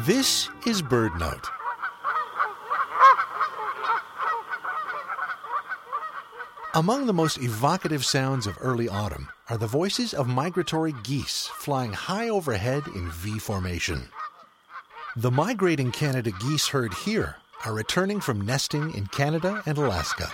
This is BirdNote. Among the most evocative sounds of early autumn are the voices of migratory geese flying high overhead in V formation. The migrating Canada geese herd here are returning from nesting in Canada and Alaska.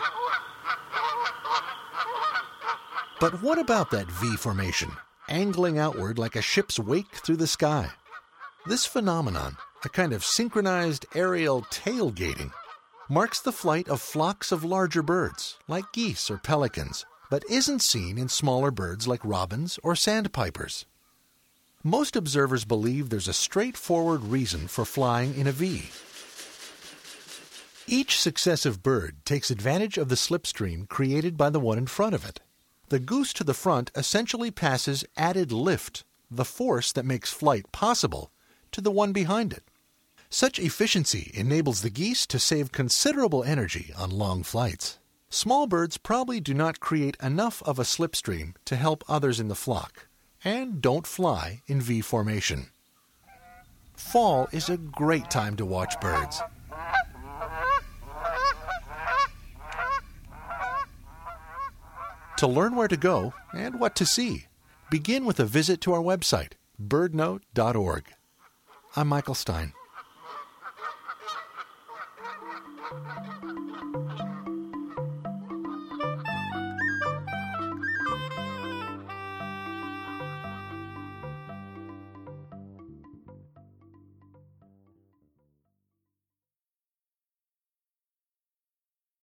But what about that V formation, angling outward like a ship's wake through the sky? This phenomenon, a kind of synchronized aerial tailgating, marks the flight of flocks of larger birds, like geese or pelicans, but isn't seen in smaller birds like robins or sandpipers. Most observers believe there's a straightforward reason for flying in a V. Each successive bird takes advantage of the slipstream created by the one in front of it. The goose to the front essentially passes added lift, the force that makes flight possible, to the one behind it. Such efficiency enables the geese to save considerable energy on long flights. Small birds probably do not create enough of a slipstream to help others in the flock, and don't fly in V formation. Fall is a great time to watch birds. To learn where to go and what to see, begin with a visit to our website, birdnote.org. I'm Michael Stein.